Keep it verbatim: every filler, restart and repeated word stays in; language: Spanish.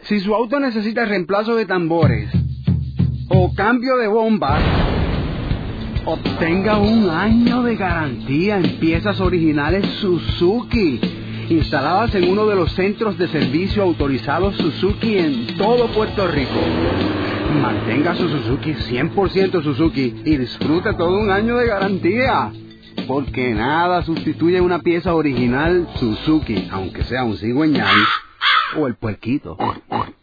Si su auto necesita reemplazo de tambores o cambio de bombas, obtenga un año de garantía en piezas originales Suzuki, instaladas en uno de los centros de servicio autorizados Suzuki en todo Puerto Rico. Mantenga su Suzuki cien por ciento Suzuki y disfrute todo un año de garantía, porque nada sustituye una pieza original Suzuki, aunque sea un cigüeñal o el puerquito.